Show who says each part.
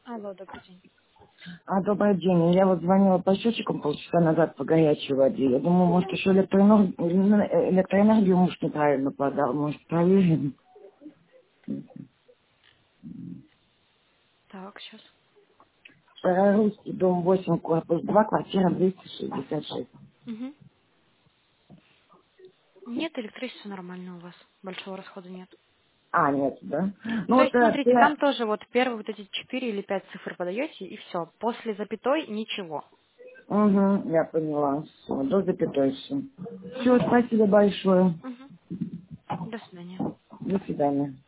Speaker 1: Алло, добрый день.
Speaker 2: Добрый день. Я вот звонила по счетчикам полчаса назад по горячей воде. Я думаю, может, еще электроэнергию муж неправильно подал. Может, проверим.
Speaker 1: Так, сейчас.
Speaker 2: Старорусский, дом 8, корпус 2, квартира 266.
Speaker 1: Угу. Нет, электричество нормально у вас. Большого расхода нет.
Speaker 2: Нет, да? Ну
Speaker 1: То
Speaker 2: вот,
Speaker 1: есть, смотрите, там тоже вот первые вот эти 4 или 5 цифр подаете, и все. После запятой ничего.
Speaker 2: угу, я поняла. Все, до запятой все. Все,
Speaker 1: Угу.
Speaker 2: спасибо большое.
Speaker 1: Угу. До свидания.
Speaker 2: До свидания.